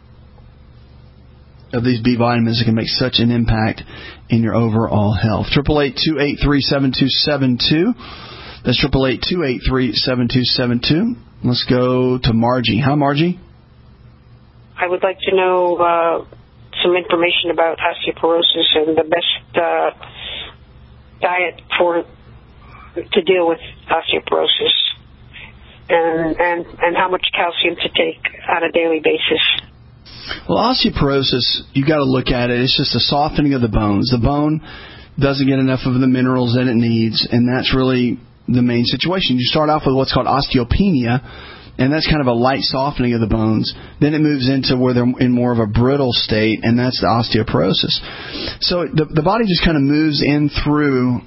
of these B vitamins that can make such an impact in your overall health. Triple eight two eight three seven two seven two. That's triple eight two eight three seven two seven two. Let's go to Margie. Hi, Margie. I would like to know uh, some information about osteoporosis and the best uh, diet for to deal with osteoporosis, and and and how much calcium to take on a daily basis. Well, osteoporosis, you got to look at it. It's just a softening of the bones. The bone doesn't get enough of the minerals that it needs, and that's really the main situation. You start off with what's called osteopenia, and that's kind of a light softening of the bones. Then it moves into where they're in more of a brittle state, and that's the osteoporosis. So the, the body just kind of moves in through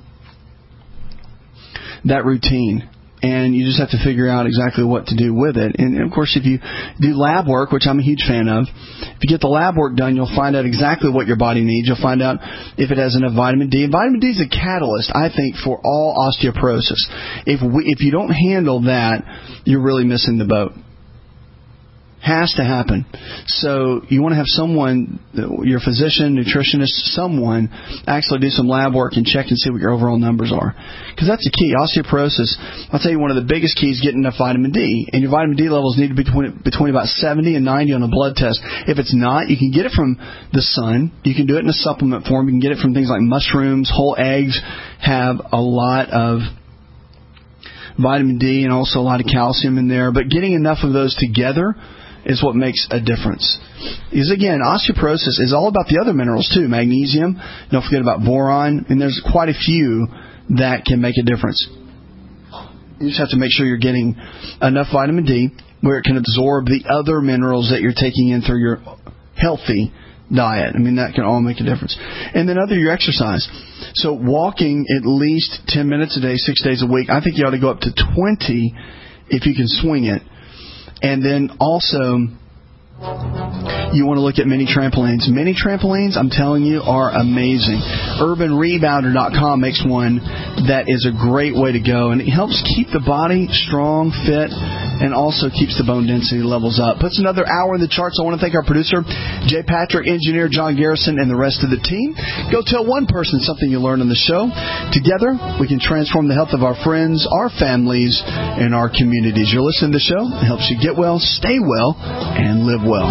that routine. And you just have to figure out exactly what to do with it. And, of course, if you do lab work, which I'm a huge fan of, if you get the lab work done, you'll find out exactly what your body needs. You'll find out if it has enough vitamin D. And vitamin D is a catalyst, I think, for all osteoporosis. If we, if you don't handle that, you're really missing the boat. Has to happen. So you want to have someone, your physician, nutritionist, someone actually do some lab work and check and see what your overall numbers are. Because that's the key. Osteoporosis, I'll tell you, one of the biggest keys is getting enough vitamin D. And your vitamin D levels need to be between, between about seventy and ninety on a blood test. If it's not, you can get it from the sun. You can do it in a supplement form. You can get it from things like mushrooms. Whole eggs have a lot of vitamin D and also a lot of calcium in there. But getting enough of those together is what makes a difference. Because, again, osteoporosis is all about the other minerals, too. Magnesium, don't forget about boron, and there's quite a few that can make a difference. You just have to make sure you're getting enough vitamin D where it can absorb the other minerals that you're taking in through your healthy diet. I mean, that can all make a difference. And then other, your exercise. So walking at least ten minutes a day, six days a week. I think you ought to go up to twenty if you can swing it. And then also, you want to look at mini trampolines. Mini trampolines, I'm telling you, are amazing. Urban Rebounder dot com makes one that is a great way to go. And it helps keep the body strong, fit, and also keeps the bone density levels up. Puts another hour in the charts. I want to thank our producer, Jay Patrick, engineer John Garrison, and the rest of the team. Go tell one person something you learned on the show. Together, we can transform the health of our friends, our families, and our communities. You're listening to the show. It helps you get well, stay well, and live well.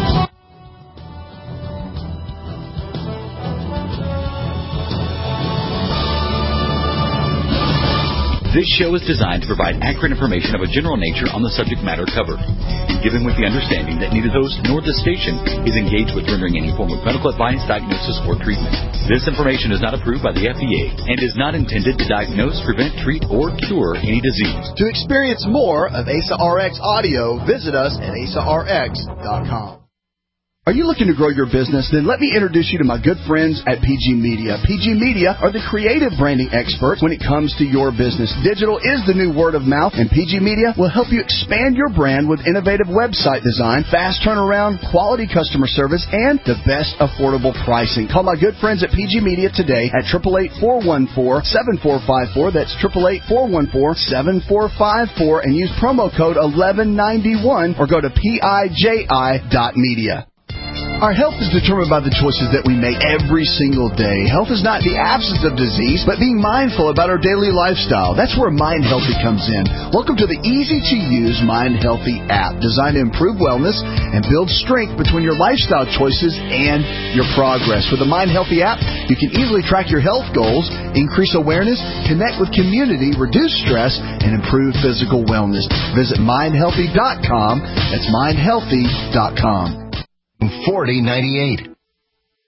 This show is designed to provide accurate information of a general nature on the subject matter covered, and given with the understanding that neither the host nor the station is engaged with rendering any form of medical advice, diagnosis, or treatment. This information is not approved by the F D A and is not intended to diagnose, prevent, treat, or cure any disease. To experience more of A S A R X audio, visit us at A S A R X dot com. Are you looking to grow your business? Then let me introduce you to my good friends at P G Media. P G Media are the creative branding experts when it comes to your business. Digital is the new word of mouth, and P G Media will help you expand your brand with innovative website design, fast turnaround, quality customer service, and the best affordable pricing. Call my good friends at P G Media today at eight eight eight, four one four, seven four five four. That's eight eight eight, four one four, seven four five four, and use promo code eleven ninety-one or go to P I J I dot media. Our health is determined by the choices that we make every single day. Health is not the absence of disease, but being mindful about our daily lifestyle. That's where Mind Healthy comes in. Welcome to the easy-to-use Mind Healthy app, designed to improve wellness and build strength between your lifestyle choices and your progress. With the Mind Healthy app, you can easily track your health goals, increase awareness, connect with community, reduce stress, and improve physical wellness. Visit mind healthy dot com. That's mind healthy dot com. forty ninety-eight.